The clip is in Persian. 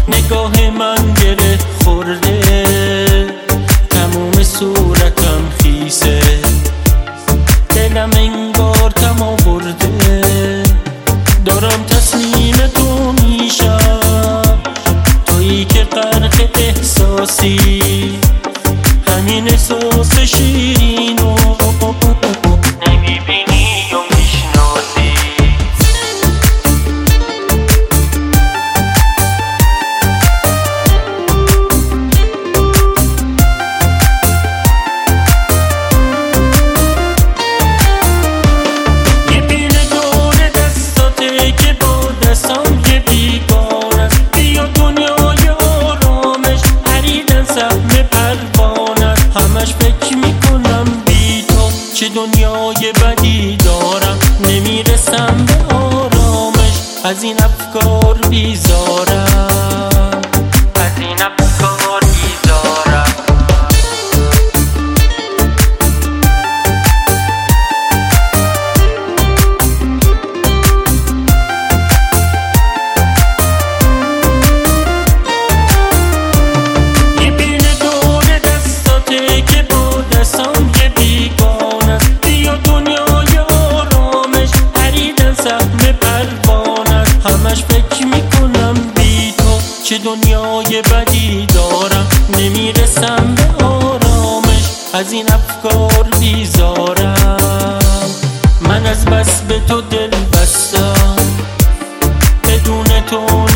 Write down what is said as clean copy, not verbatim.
نگاه من گره خورده، تموم صورتم خیسه، دلم انگار کم آورده، دارم تسلیم تو میشم، تویی که غرق احساسی، همین احساس شیرینو نمیبینی و میشناسی. یه پیل دور دستاته که با دستام یه بیگانه است، بیا دنیای آرامش پریدن سهم پروانه است، همش فکر میکنم بی تو چه دنیای بدی دارم، نمیرسم به آرامش، از این افکار بیزارم، از این افکار بیزارم. یه پیل دور دستاته که با دستام یه بیگانه است، بیا دنیای آرامش پریدن سهم پروانه است، همش فکر میکنم بی تو چه دنیای بدی دارم، نمیرسم به آرامش، از این افکار بیزارم. من از بس به تو دل بستم، بدون تو